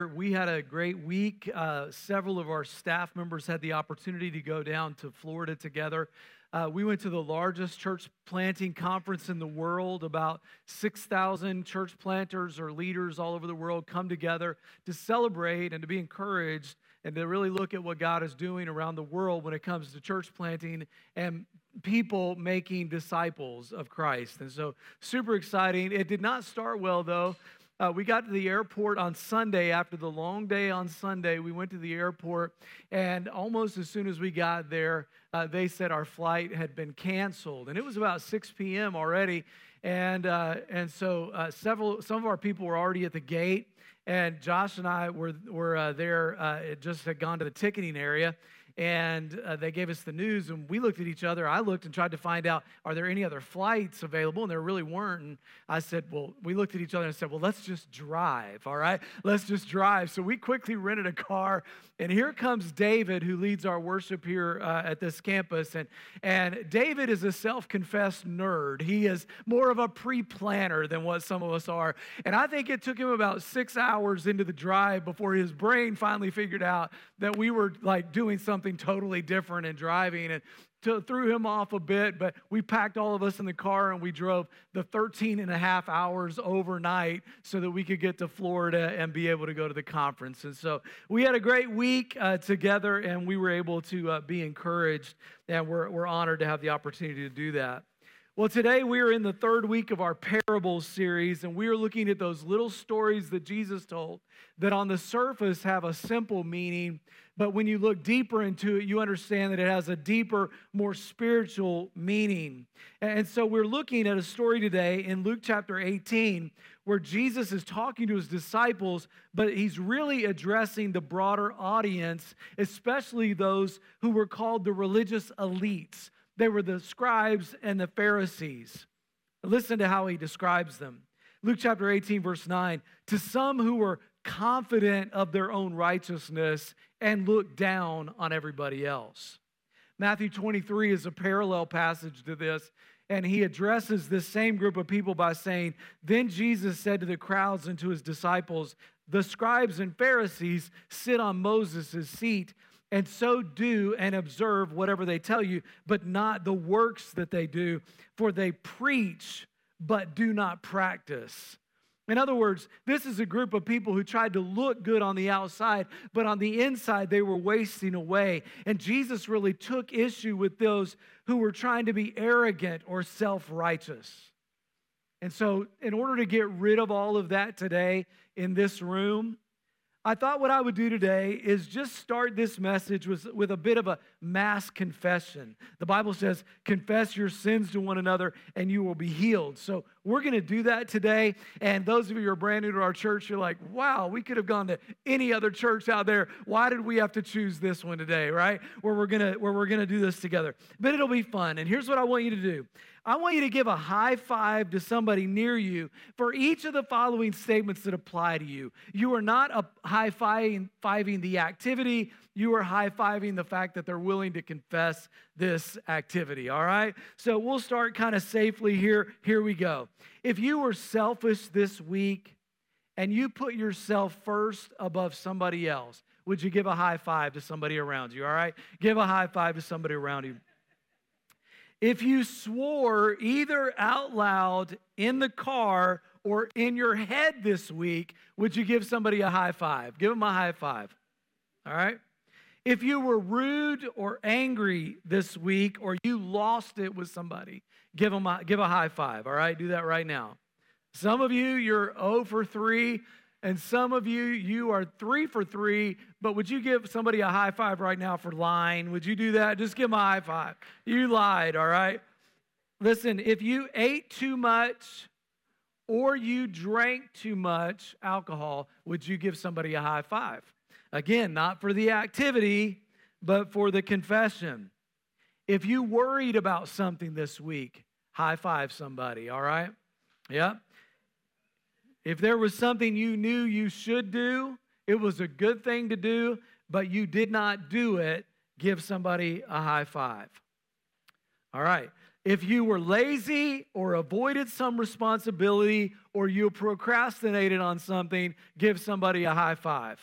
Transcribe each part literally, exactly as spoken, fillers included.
We had a great week. Uh, several of our staff members had the opportunity to go down to Florida together. Uh, we went to the largest church planting conference in the world. About six thousand church planters or leaders all over the world come together to celebrate and to be encouraged and to really look at what God is doing around the world when it comes to church planting and people making disciples of Christ. And so, super exciting. It did not start well, though. Uh, we got to the airport on Sunday. After the long day on Sunday, we went to the airport, and almost as soon as we got there, uh, they said our flight had been canceled. And it was about six p.m. already, and uh, and so uh, several some of our people were already at the gate, and Josh and I were were uh, there. Uh, it just had gone to the ticketing area. And uh, they gave us the news, and we looked at each other. I looked and tried to find out, are there any other flights available? And there really weren't. And I said, well, we looked at each other and said, well, let's just drive, all right? Let's just drive. So we quickly rented a car, and here comes David, who leads our worship here uh, at this campus. And, and David is a self-confessed nerd. He is more of a pre-planner than what some of us are. And I think it took him about six hours into the drive before his brain finally figured out that we were like doing something totally different and driving, and to, threw him off a bit, but we packed all of us in the car and we drove the thirteen and a half hours overnight so that we could get to Florida and be able to go to the conference. And so we had a great week uh, together, and we were able to uh, be encouraged, and we're, we're honored to have the opportunity to do that. Well, today we are in the third week of our parables series, and we are looking at those little stories that Jesus told that on the surface have a simple meaning, but when you look deeper into it, you understand that it has a deeper, more spiritual meaning. And so we're looking at a story today in Luke chapter eighteen, where Jesus is talking to his disciples, but he's really addressing the broader audience, especially those who were called the religious elites. They were the scribes and the Pharisees. Listen to how he describes them. Luke chapter eighteen, verse nine, to some who were confident of their own righteousness and looked down on everybody else. Matthew twenty-three is a parallel passage to this, and he addresses this same group of people by saying, then Jesus said to the crowds and to his disciples, the scribes and Pharisees sit on Moses' seat, and so do and observe whatever they tell you, but not the works that they do, for they preach, but do not practice. In other words, this is a group of people who tried to look good on the outside, but on the inside they were wasting away. And Jesus really took issue with those who were trying to be arrogant or self-righteous. And so in order to get rid of all of that today in this room, I thought what I would do today is just start this message with, with a bit of a mass confession. The Bible says, confess your sins to one another and you will be healed. So we're going to do that today. And those of you who are brand new to our church, you're like, wow, we could have gone to any other church out there. Why did we have to choose this one today, right? Where we're going to, where we're going to do this together. But it'll be fun. And here's what I want you to do. I want you to give a high five to somebody near you for each of the following statements that apply to you. You are not a high-fiving the activity. You are high-fiving the fact that they're willing to confess this activity, all right? So we'll start kind of safely here. Here we go. If you were selfish this week and you put yourself first above somebody else, would you give a high five to somebody around you, all right? Give a high five to somebody around you. If you swore either out loud in the car or in your head this week, would you give somebody a high five? Give them a high five, all right? If you were rude or angry this week or you lost it with somebody, give them a, give a high five, all right? Do that right now. Some of you, you're zero for three, and some of you, you are three for three, but would you give somebody a high five right now for lying? Would you do that? Just give them a high five. You lied, all right? Listen, if you ate too much or you drank too much alcohol, would you give somebody a high five? Again, not for the activity, but for the confession. If you worried about something this week, high five somebody, all right? Yep. If there was something you knew you should do, it was a good thing to do, but you did not do it, give somebody a high five. All right. if you were lazy or avoided some responsibility or you procrastinated on something, give somebody a high five.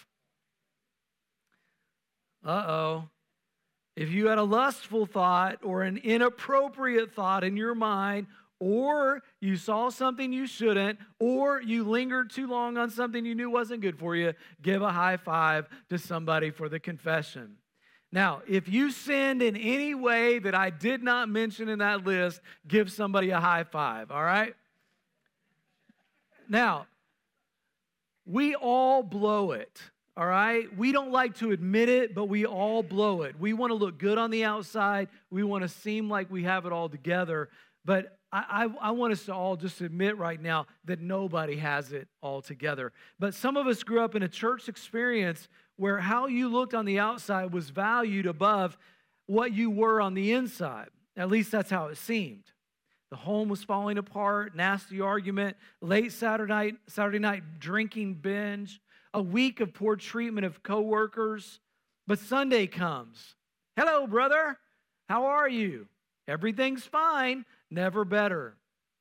Uh-oh. If you had a lustful thought or an inappropriate thought in your mind, or you saw something you shouldn't, or you lingered too long on something you knew wasn't good for you, give a high five to somebody for the confession. Now, if you sinned in any way that I did not mention in that list, give somebody a high five, all right? Now, we all blow it. All right? We don't like to admit it, but we all blow it. We want to look good on the outside. We want to seem like we have it all together. But I, I, I want us to all just admit right now that nobody has it all together. But some of us grew up in a church experience where how you looked on the outside was valued above what you were on the inside. At least that's how it seemed. The home was falling apart, nasty argument, late Saturday night, Saturday night drinking binge, a week of poor treatment of coworkers. But Sunday comes. Hello, brother. How are you? Everything's fine. Never better.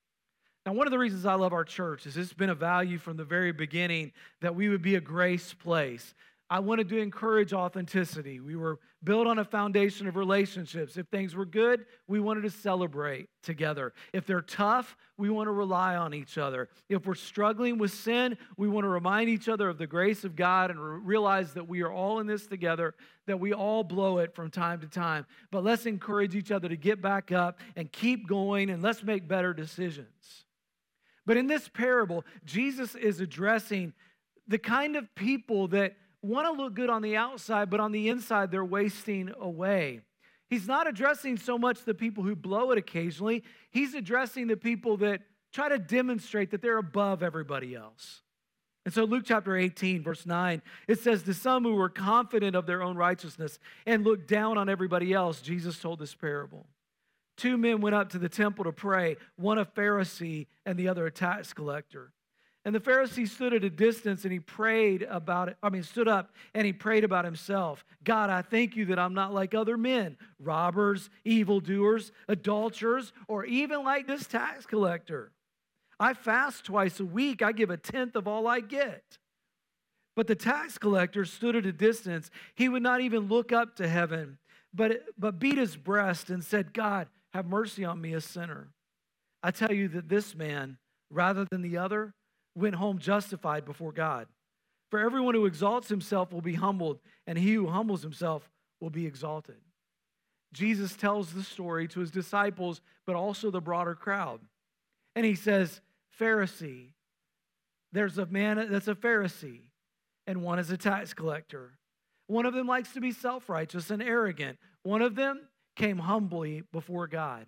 Now, one of the reasons I love our church is it's been a value from the very beginning that we would be a grace place. I wanted to encourage authenticity. We were built on a foundation of relationships. If things were good, we wanted to celebrate together. If they're tough, we want to rely on each other. If we're struggling with sin, we want to remind each other of the grace of God and realize that we are all in this together, that we all blow it from time to time. But let's encourage each other to get back up and keep going, and let's make better decisions. But in this parable, Jesus is addressing the kind of people that want to look good on the outside, but on the inside, they're wasting away. He's not addressing so much the people who blow it occasionally. He's addressing the people that try to demonstrate that they're above everybody else. And so Luke chapter eighteen, verse nine, it says, to some who were confident of their own righteousness and looked down on everybody else, Jesus told this parable. Two men went up to the temple to pray, one a Pharisee and the other a tax collector. And the Pharisee stood at a distance and he prayed about it. I mean, stood up and he prayed about himself. God, I thank you that I'm not like other men, robbers, evildoers, adulterers, or even like this tax collector. I fast twice a week. I give a tenth of all I get. But the tax collector stood at a distance. He would not even look up to heaven, but, but beat his breast and said, God, have mercy on me, a sinner. I tell you that this man, rather than the other, went home justified before God. For everyone who exalts himself will be humbled, and he who humbles himself will be exalted. Jesus tells the story to his disciples, but also the broader crowd. And he says, Pharisee, there's a man that's a Pharisee, and one is a tax collector. One of them likes to be self-righteous and arrogant. One of them came humbly before God.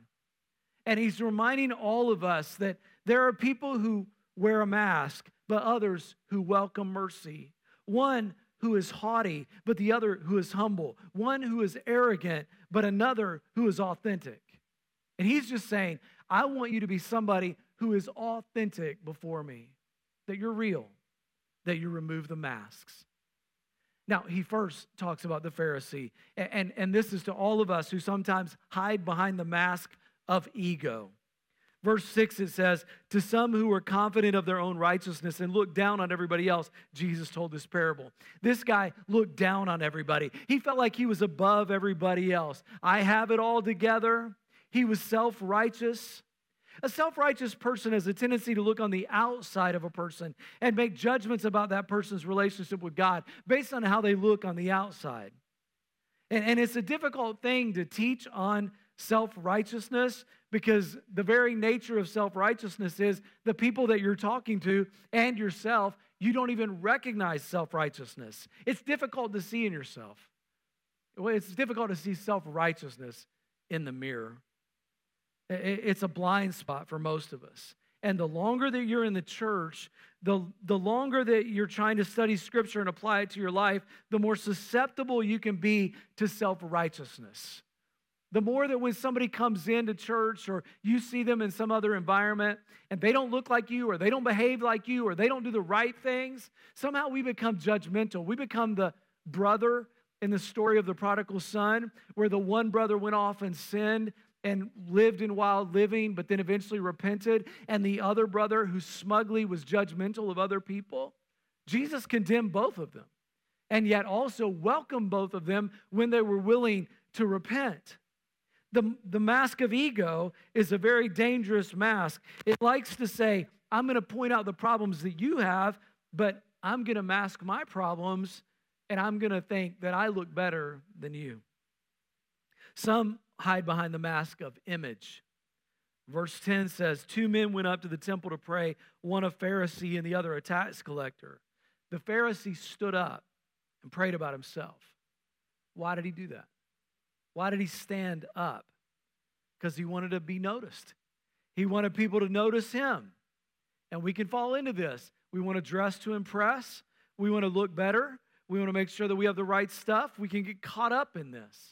And he's reminding all of us that there are people who wear a mask, but others who welcome mercy. One who is haughty, but the other who is humble. One who is arrogant, but another who is authentic. And he's just saying, I want you to be somebody who is authentic before me, that you're real, that you remove the masks. Now, he first talks about the Pharisee, and, and, and this is to all of us who sometimes hide behind the mask of ego. Verse six, it says, to some who were confident of their own righteousness and looked down on everybody else, Jesus told this parable. This guy looked down on everybody. He felt like he was above everybody else. I have it all together. He was self-righteous. A self-righteous person has a tendency to look on the outside of a person and make judgments about that person's relationship with God based on how they look on the outside. And, and it's a difficult thing to teach on self-righteousness, because the very nature of self-righteousness is the people that you're talking to and yourself, you don't even recognize self-righteousness. It's difficult to see in yourself. It's difficult to see self-righteousness in the mirror. It's a blind spot for most of us. And the longer that you're in the church, the, the longer that you're trying to study Scripture and apply it to your life, the more susceptible you can be to self-righteousness. The more that when somebody comes into church or you see them in some other environment and they don't look like you or they don't behave like you or they don't do the right things, somehow we become judgmental. We become the brother in the story of the prodigal son, where the one brother went off and sinned and lived in wild living, but then eventually repented, and the other brother who smugly was judgmental of other people, Jesus condemned both of them, and yet also welcomed both of them when they were willing to repent. The, the mask of ego is a very dangerous mask. It likes to say, I'm going to point out the problems that you have, but I'm going to mask my problems, and I'm going to think that I look better than you. Some hide behind the mask of image. Verse ten says, two men went up to the temple to pray, one a Pharisee and the other a tax collector. The Pharisee stood up and prayed about himself. Why did he do that? Why did he stand up? Because he wanted to be noticed. He wanted people to notice him. And we can fall into this. We want to dress to impress. We want to look better. We want to make sure that we have the right stuff. We can get caught up in this.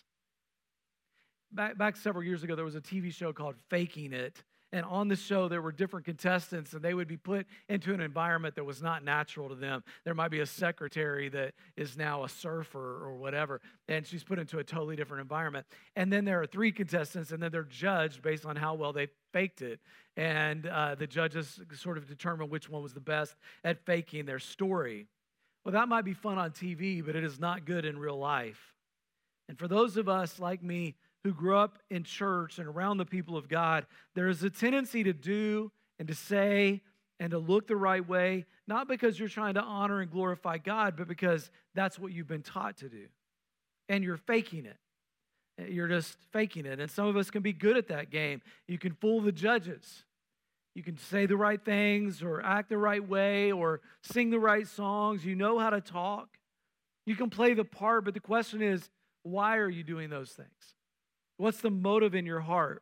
Back, back several years ago, there was a T V show called Faking It. And on the show, there were different contestants, and they would be put into an environment that was not natural to them. There might be a secretary that is now a surfer or whatever, and she's put into a totally different environment. And then there are three contestants, and then they're judged based on how well they faked it. And uh, the judges sort of determine which one was the best at faking their story. Well, that might be fun on T V, but it is not good in real life. And for those of us like me who grew up in church and around the people of God, there is a tendency to do and to say and to look the right way, not because you're trying to honor and glorify God, but because that's what you've been taught to do. And you're faking it. You're just faking it. And some of us can be good at that game. You can fool the judges. You can say the right things or act the right way or sing the right songs. You know how to talk. You can play the part, but the question is, why are you doing those things? What's the motive in your heart?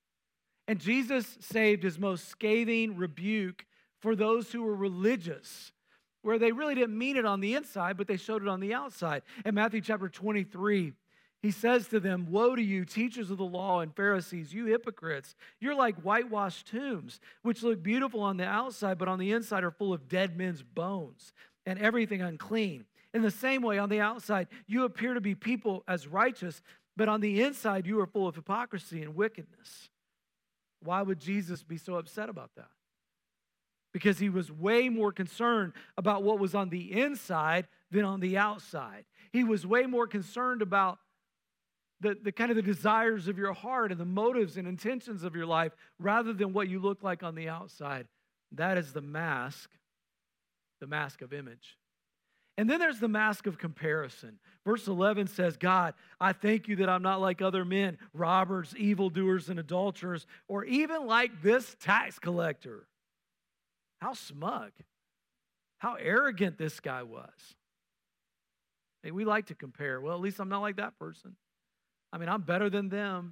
And Jesus saved his most scathing rebuke for those who were religious, where they really didn't mean it on the inside, but they showed it on the outside. In Matthew chapter twenty-three, he says to them, woe to you, teachers of the law and Pharisees, you hypocrites. You're like whitewashed tombs, which look beautiful on the outside, but on the inside are full of dead men's bones and everything unclean. In the same way, on the outside, you appear to be people as righteous, but on the inside, you are full of hypocrisy and wickedness. Why would Jesus be so upset about that? Because he was way more concerned about what was on the inside than on the outside. He was way more concerned about the, the kind of the desires of your heart and the motives and intentions of your life rather than what you look like on the outside. That is the mask, the mask of image. And then there's the mask of comparison. Verse eleven says, God, I thank you that I'm not like other men, robbers, evildoers, and adulterers, or even like this tax collector. How smug, how arrogant this guy was. Hey, we like to compare. Well, at least I'm not like that person. I mean, I'm better than them.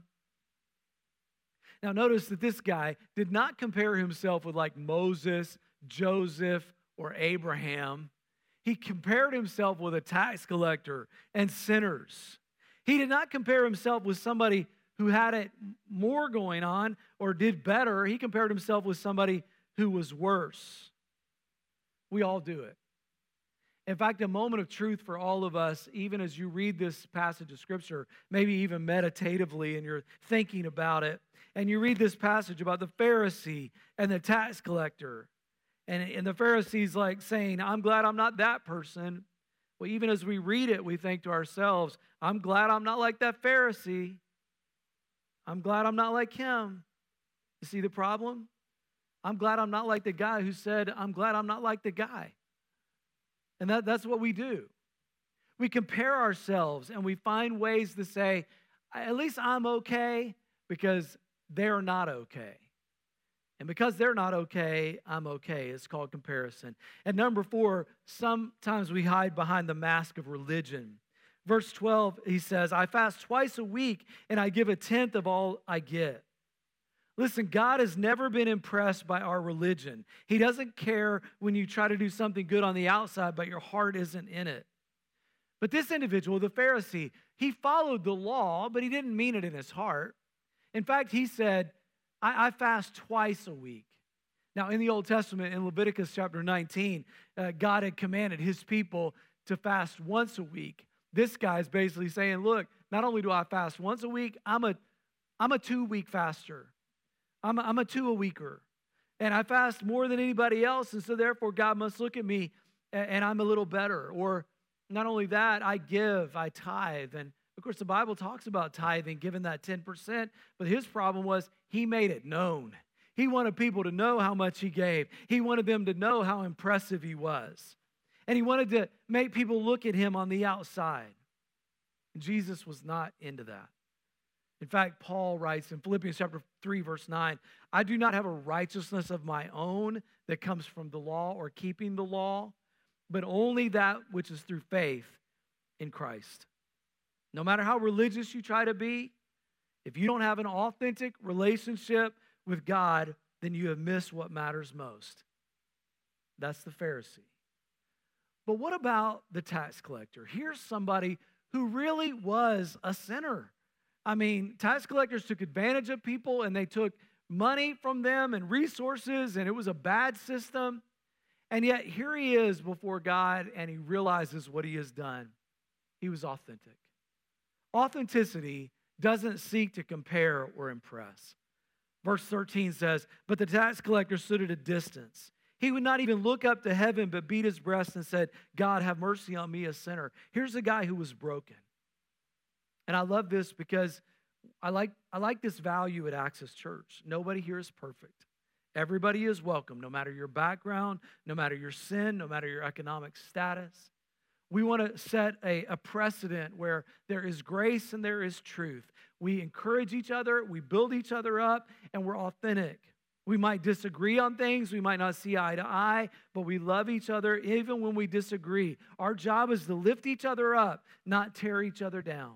Now, notice that this guy did not compare himself with like Moses, Joseph, or Abraham. He compared himself with a tax collector and sinners. He did not compare himself with somebody who had it more going on or did better. He compared himself with somebody who was worse. We all do it. In fact, a moment of truth for all of us, even as you read this passage of Scripture, maybe even meditatively and you're thinking about it, and you read this passage about the Pharisee and the tax collector. And, and the Pharisee's like saying, I'm glad I'm not that person. Well, even as we read it, we think to ourselves, I'm glad I'm not like that Pharisee. I'm glad I'm not like him. You see the problem? I'm glad I'm not like the guy who said, I'm glad I'm not like the guy. And that, that's what we do. We compare ourselves and we find ways to say, at least I'm okay because they're not okay. And because they're not okay, I'm okay. It's called comparison. And number four, sometimes we hide behind the mask of religion. Verse twelve, he says, I fast twice a week and I give a tenth of all I get. Listen, God has never been impressed by our religion. He doesn't care when you try to do something good on the outside, but your heart isn't in it. But this individual, the Pharisee, he followed the law, but he didn't mean it in his heart. In fact, he said, I, I fast twice a week. Now, in the Old Testament, in Leviticus chapter nineteen, uh, God had commanded his people to fast once a week. This guy's basically saying, look, not only do I fast once a week, I'm a I'm a two-week faster. I'm a, I'm a two-a-weeker. And I fast more than anybody else, and so therefore God must look at me, and, and I'm a little better. Or not only that, I give, I tithe. And of course, the Bible talks about tithing, giving that ten percent, but his problem was he made it known. He wanted people to know how much he gave. He wanted them to know how impressive he was. And he wanted to make people look at him on the outside. And Jesus was not into that. In fact, Paul writes in Philippians chapter three, verse nine, I do not have a righteousness of my own that comes from the law or keeping the law, but only that which is through faith in Christ. No matter how religious you try to be, if you don't have an authentic relationship with God, then you have missed what matters most. That's the Pharisee. But what about the tax collector? Here's somebody who really was a sinner. I mean, tax collectors took advantage of people, and they took money from them and resources, and it was a bad system. And yet here he is before God, and he realizes what he has done. He was authentic. Authenticity doesn't seek to compare or impress. Verse thirteen says, but the tax collector stood at a distance. He would not even look up to heaven, but beat his breast and said, God, have mercy on me, a sinner. Here's a guy who was broken. And I love this because I like, I like this value at Access Church. Nobody here is perfect. Everybody is welcome, no matter your background, no matter your sin, no matter your economic status. We want to set a, a precedent where there is grace and there is truth. We encourage each other, we build each other up, and we're authentic. We might disagree on things, we might not see eye to eye, but we love each other even when we disagree. Our job is to lift each other up, not tear each other down.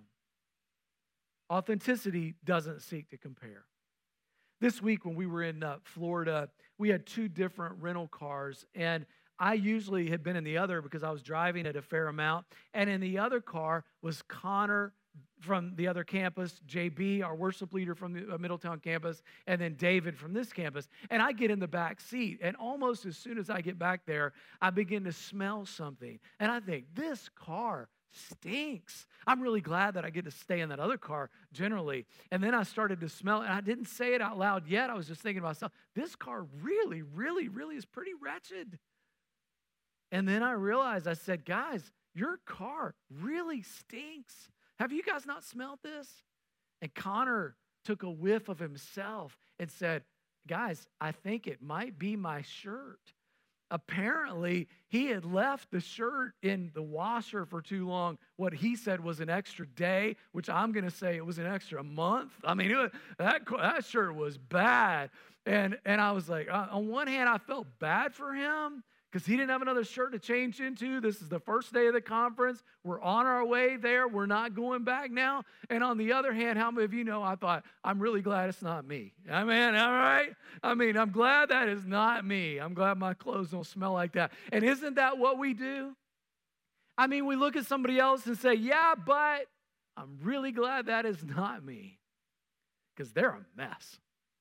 Authenticity doesn't seek to compare. This week when we were in uh, Florida, we had two different rental cars, and I usually had been in the other because I was driving at a fair amount, and in the other car was Connor from the other campus, J B, our worship leader from the Middletown campus, and then David from this campus. And I get in the back seat, and almost as soon as I get back there, I begin to smell something. And I think, this car stinks. I'm really glad that I get to stay in that other car generally. And then I started to smell it, and I didn't say it out loud yet. I was just thinking to myself, this car really, really, really is pretty wretched. And then I realized, I said, guys, your car really stinks. Have you guys not smelled this? And Connor took a whiff of himself and said, guys, I think it might be my shirt. Apparently, he had left the shirt in the washer for too long. What he said was an extra day, which I'm going to say it was an extra month. I mean, it was, that, that shirt was bad. And, and I was like, uh, on one hand, I felt bad for him, because he didn't have another shirt to change into. This is the first day of the conference. We're on our way there. We're not going back now. And on the other hand, how many of you know, I thought, I'm really glad it's not me. I mean, all right? I mean, I'm glad that is not me. I'm glad my clothes don't smell like that. And isn't that what we do? I mean, we look at somebody else and say, yeah, but I'm really glad that is not me, because they're a mess.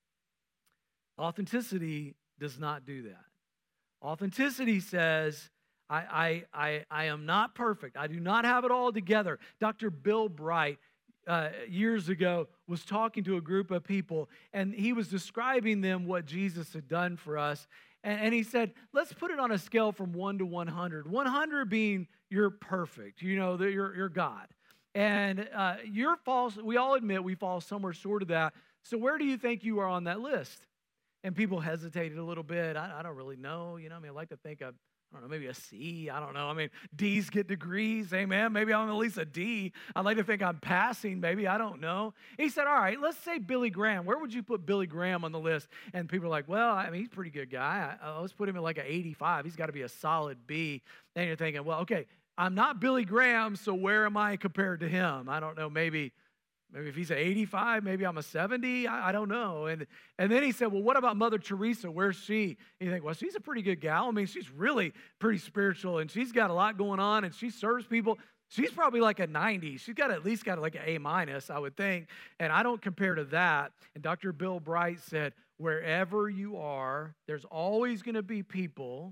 Authenticity does not do that. Authenticity says, I, I, I, I am not perfect. I do not have it all together. Doctor Bill Bright, uh, years ago, was talking to a group of people, and he was describing them what Jesus had done for us. And, and he said, let's put it on a scale from one to one hundred. one hundred being you're perfect, you know, that you're, you're God. And uh, you're false. We all admit we fall somewhere short of that. So where do you think you are on that list? And people hesitated a little bit. I, I don't really know. You know, I mean, I like to think of, I don't know, maybe a C. I don't know. I mean, D's get degrees. Amen. Maybe I'm at least a D. I'd like to think I'm passing. Maybe. I don't know. He said, all right, let's say Billy Graham. Where would you put Billy Graham on the list? And people are like, well, I mean, he's a pretty good guy. I, let's put him at like an eighty-five. He's got to be a solid B. And you're thinking, well, okay, I'm not Billy Graham, so where am I compared to him? I don't know. Maybe. Maybe if he's an eighty-five, maybe I'm a seventy. I, I don't know. And, and then he said, well, what about Mother Teresa? Where's she? And you think, well, she's a pretty good gal. I mean, she's really pretty spiritual, and she's got a lot going on, and she serves people. She's probably like a ninety. She's got at least got like an A minus, I would think. And I don't compare to that. And Doctor Bill Bright said, wherever you are, there's always going to be people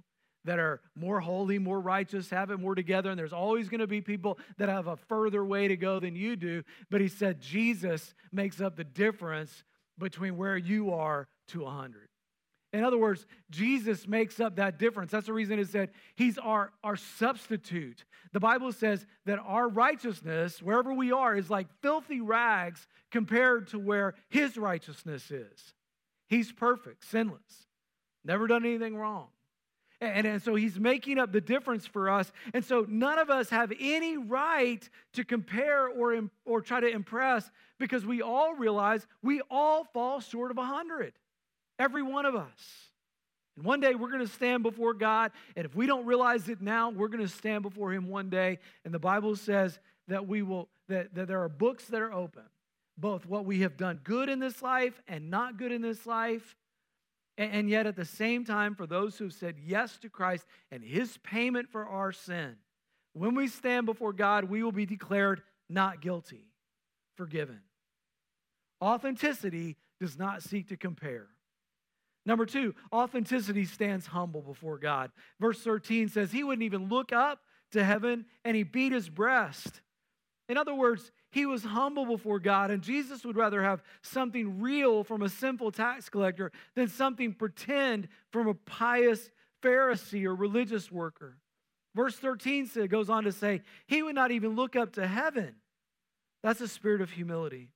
that are more holy, more righteous, have it more together, and there's always going to be people that have a further way to go than you do. But he said Jesus makes up the difference between where you are to one hundred. In other words, Jesus makes up that difference. That's the reason it said he's our, our substitute. The Bible says that our righteousness, wherever we are, is like filthy rags compared to where his righteousness is. He's perfect, sinless, never done anything wrong. And, and so he's making up the difference for us. And so none of us have any right to compare or, or try to impress, because we all realize we all fall short of one hundred. Every one of us. And one day we're going to stand before God, and if we don't realize it now, we're going to stand before him one day. And the Bible says that we will that, that there are books that are open, both what we have done good in this life and not good in this life. And, and yet at the same time, for those who have said yes to Christ and his payment for our sin, when we stand before God, we will be declared not guilty, forgiven. Authenticity does not seek to compare. Number two, authenticity stands humble before God. Verse thirteen says he wouldn't even look up to heaven, and he beat his breast. In other words, he was humble before God, and Jesus would rather have something real from a sinful tax collector than something pretend from a pious Pharisee or religious worker. Verse thirteen goes on to say he would not even look up to heaven. That's a spirit of humility.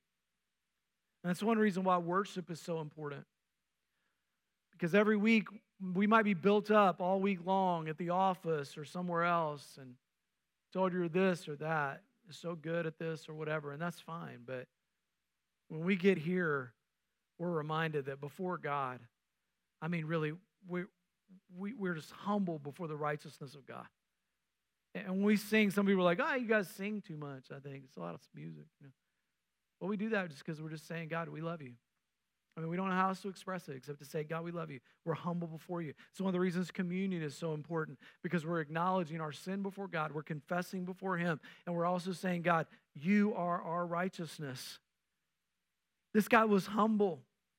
And that's one reason why worship is so important. Because every week, we might be built up all week long at the office or somewhere else and told you're this or that, you're so good at this or whatever, and that's fine. But when we get here, we're reminded that before God, I mean, really, we're, we, we're just humble before the righteousness of God. And when we sing, some people are like, oh, you guys sing too much, I think. It's a lot of music. You know? Well, we do that just because we're just saying, God, we love you. I mean, we don't know how else to express it except to say, God, we love you. We're humble before you. It's one of the reasons communion is so important, because we're acknowledging our sin before God. We're confessing before him. And we're also saying, God, you are our righteousness. This guy was humble.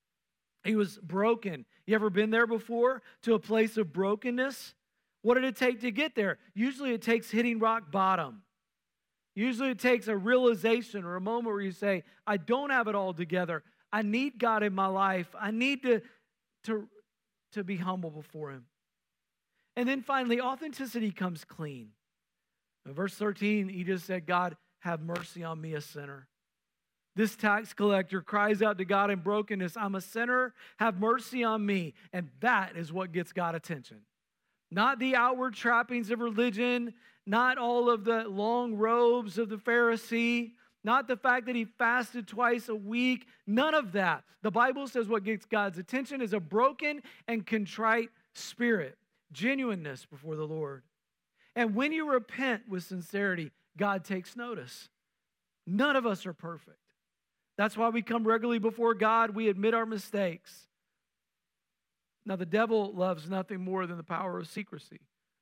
He was broken. You ever been there before, to a place of brokenness? What did it take to get there? Usually it takes hitting rock bottom. Usually it takes a realization or a moment where you say, I don't have it all together. I need God in my life. I need to, to, to be humble before him. And then finally, authenticity comes clean. In verse thirteen, he just said, God, have mercy on me, a sinner. This tax collector cries out to God in brokenness, I'm a sinner, have mercy on me. And that is what gets God attention. Not the outward trappings of religion, not all of the long robes of the Pharisee, not the fact that he fasted twice a week, none of that. The Bible says what gets God's attention is a broken and contrite spirit, genuineness before the Lord. And when you repent with sincerity, God takes notice. None of us are perfect. That's why we come regularly before God. We admit our mistakes. Now, the devil loves nothing more than the power of secrecy.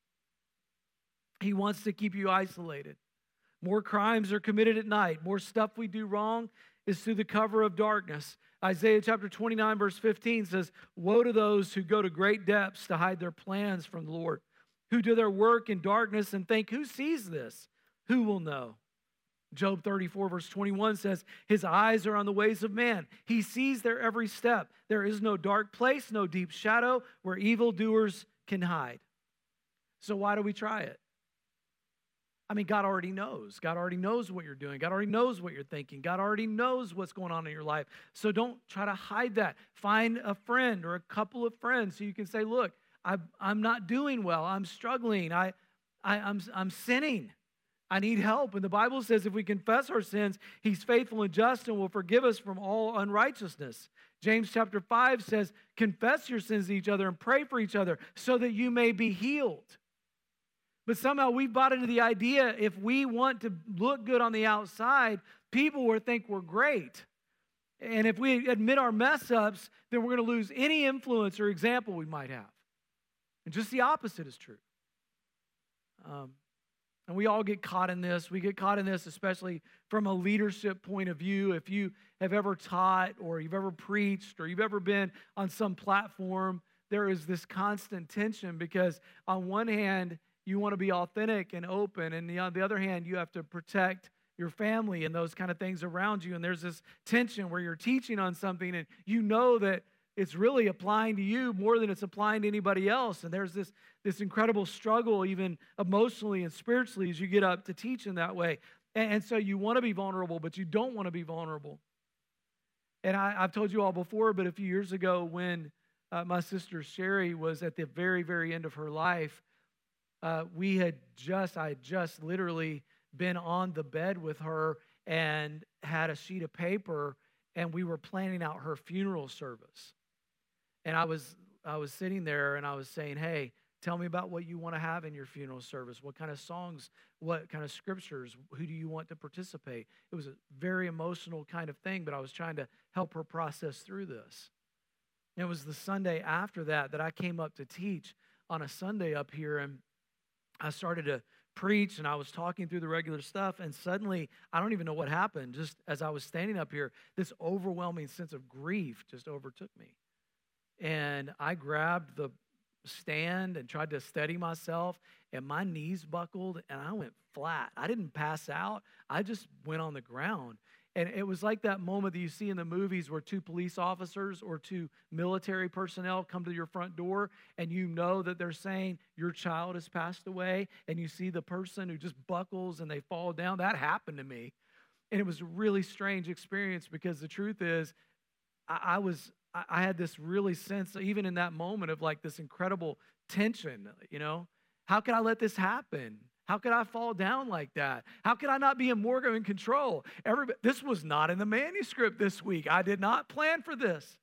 He wants to keep you isolated. More crimes are committed at night. More stuff we do wrong is through the cover of darkness. Isaiah chapter twenty-nine, verse fifteen says, woe to those who go to great depths to hide their plans from the Lord, who do their work in darkness and think, who sees this? Who will know? Job thirty-four, verse twenty-one says, his eyes are on the ways of man. He sees their every step. There is no dark place, no deep shadow where evildoers can hide. So why do we try it? I mean, God already knows. God already knows what you're doing. God already knows what you're thinking. God already knows what's going on in your life. So don't try to hide that. Find a friend or a couple of friends so you can say, look, I, I'm not doing well. I'm struggling. I, I, I'm, I'm sinning. I need help. And the Bible says if we confess our sins, he's faithful and just and will forgive us from all unrighteousness. James chapter five says, confess your sins to each other and pray for each other so that you may be healed. But somehow we've bought into the idea if we want to look good on the outside, people will think we're great. And if we admit our mess ups, then we're going to lose any influence or example we might have. And just the opposite is true. Um, and we all get caught in this. We get caught in this, especially from a leadership point of view. If you have ever taught or you've ever preached or you've ever been on some platform, there is this constant tension because on one hand, you want to be authentic and open, and on the other hand, you have to protect your family and those kind of things around you. And there's this tension where you're teaching on something and you know that it's really applying to you more than it's applying to anybody else. And there's this, this incredible struggle, even emotionally and spiritually, as you get up to teach in that way. And, and so you want to be vulnerable, but you don't want to be vulnerable. And I, I've told you all before, but a few years ago when uh, my sister Sherry was at the very, very end of her life, uh, we had just, I had just literally been on the bed with her and had a sheet of paper, and we were planning out her funeral service. And I was I was sitting there and I was saying, hey, tell me about what you want to have in your funeral service. What kind of songs, what kind of scriptures, who do you want to participate? It was a very emotional kind of thing, but I was trying to help her process through this. And it was the Sunday after that that I came up to teach on a Sunday up here, and I started to preach, and I was talking through the regular stuff, and suddenly, I don't even know what happened. Just as I was standing up here, this overwhelming sense of grief just overtook me. And I grabbed the stand and tried to steady myself, and my knees buckled, and I went flat. I didn't pass out. I just went on the ground. And it was like that moment that you see in the movies where two police officers or two military personnel come to your front door, and you know that they're saying your child has passed away, and you see the person who just buckles and they fall down. That happened to me. And it was a really strange experience because the truth is, I, I was I had this really sense, even in that moment, of like this incredible tension, you know? How could I let this happen? How could I fall down like that? How could I not be in more in control? Everybody, this was not in the manuscript this week. I did not plan for this.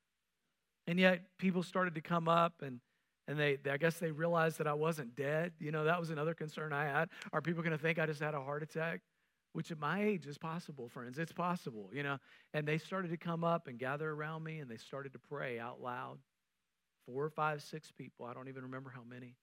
And yet people started to come up, and and they, they I guess they realized that I wasn't dead. You know, that was another concern I had. Are people going to think I just had a heart attack? Which at my age is possible, friends. It's possible, you know. And they started to come up and gather around me, and they started to pray out loud. Four, five, six people. I don't even remember how many.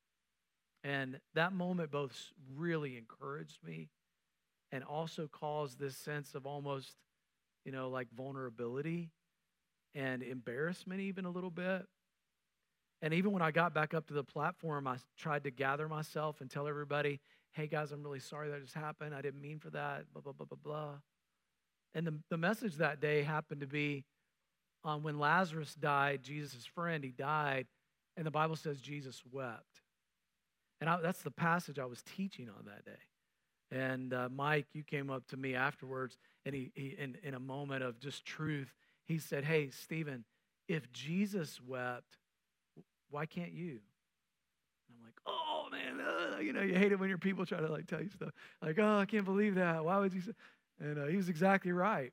And that moment both really encouraged me and also caused this sense of almost, you know, like vulnerability and embarrassment even a little bit. And even when I got back up to the platform, I tried to gather myself and tell everybody, hey, guys, I'm really sorry that just happened. I didn't mean for that, blah, blah, blah, blah, blah. And the, the message that day happened to be on when Lazarus died, Jesus' friend, he died, and the Bible says Jesus wept. And I, that's the passage I was teaching on that day. And uh, Mike, you came up to me afterwards, and he, he in, in a moment of just truth, he said, hey, Stephen, if Jesus wept, why can't you? And I'm like, oh, man, uh, you know, you hate it when your people try to, like, tell you stuff. Like, oh, I can't believe that. Why would you say? And uh, he was exactly right.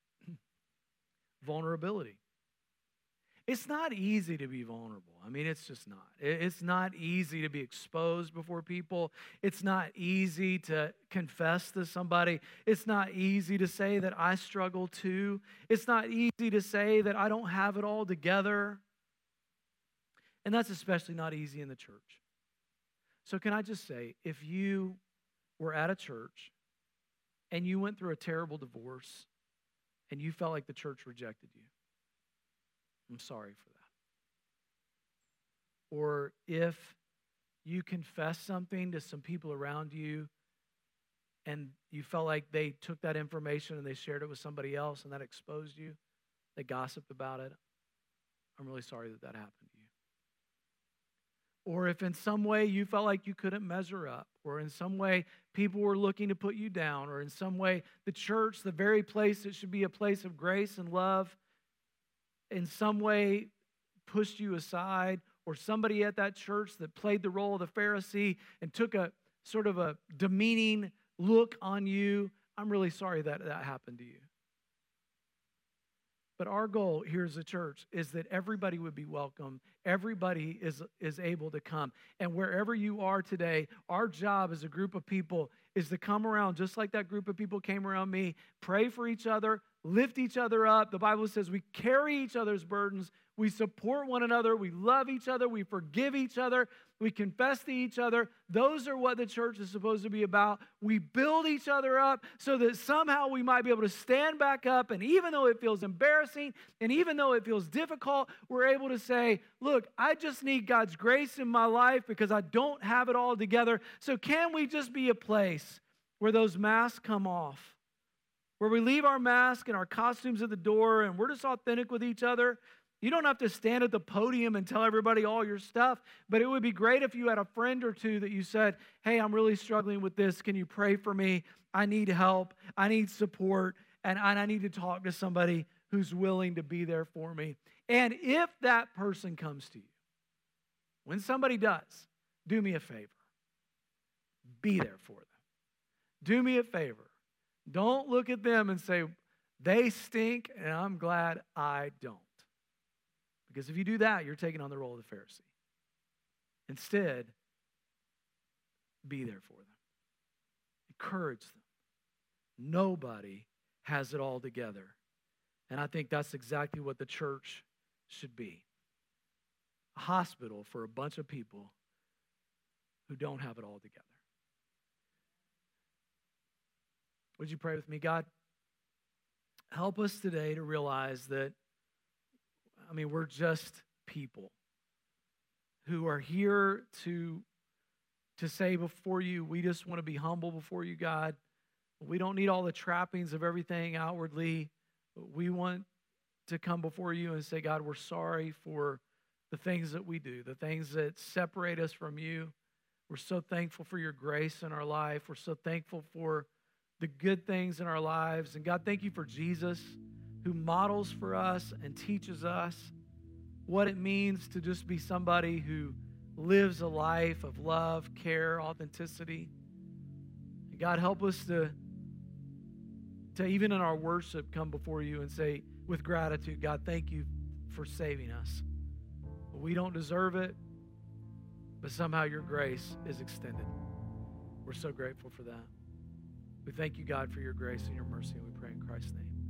Vulnerability. It's not easy to be vulnerable. I mean, it's just not. It's not easy to be exposed before people. It's not easy to confess to somebody. It's not easy to say that I struggle too. It's not easy to say that I don't have it all together. And that's especially not easy in the church. So can I just say, if you were at a church and you went through a terrible divorce and you felt like the church rejected you, I'm sorry for that. Or if you confess something to some people around you and you felt like they took that information and they shared it with somebody else and that exposed you, they gossiped about it, I'm really sorry that that happened to you. Or if in some way you felt like you couldn't measure up, or in some way people were looking to put you down, or in some way the church, the very place that should be a place of grace and love, in some way pushed you aside, or somebody at that church that played the role of the Pharisee and took a sort of a demeaning look on you, I'm really sorry that that happened to you. But our goal here as a church is that everybody would be welcome. Everybody is, is able to come. And wherever you are today, our job as a group of people is to come around just like that group of people came around me, pray for each other, lift each other up. The Bible says we carry each other's burdens. We support one another. We love each other. We forgive each other. We confess to each other. Those are what the church is supposed to be about. We build each other up so that somehow we might be able to stand back up. And even though it feels embarrassing, and even though it feels difficult, we're able to say, look, I just need God's grace in my life because I don't have it all together. So can we just be a place where those masks come off? Where we leave our mask and our costumes at the door and we're just authentic with each other. You don't have to stand at the podium and tell everybody all your stuff, but it would be great if you had a friend or two that you said, hey, I'm really struggling with this. Can you pray for me? I need help. I need support, and I need to talk to somebody who's willing to be there for me. And if that person comes to you, when somebody does, do me a favor. Be there for them. Do me a favor. Don't look at them and say, they stink, and I'm glad I don't. Because if you do that, you're taking on the role of the Pharisee. Instead, be there for them. Encourage them. Nobody has it all together. And I think that's exactly what the church should be. A hospital for a bunch of people who don't have it all together. Would you pray with me? God, help us today to realize that I mean, we're just people who are here to, to say before you, we just want to be humble before you, God. We don't need all the trappings of everything outwardly. We want to come before you and say, God, we're sorry for the things that we do, the things that separate us from you. We're so thankful for your grace in our life. We're so thankful for the good things in our lives. And God, thank you for Jesus, who models for us and teaches us what it means to just be somebody who lives a life of love, care, authenticity. And God, help us to, to even in our worship come before you and say with gratitude, God, thank you for saving us. We don't deserve it, but somehow your grace is extended. We're so grateful for that. We thank you, God, for your grace and your mercy, and we pray in Christ's name.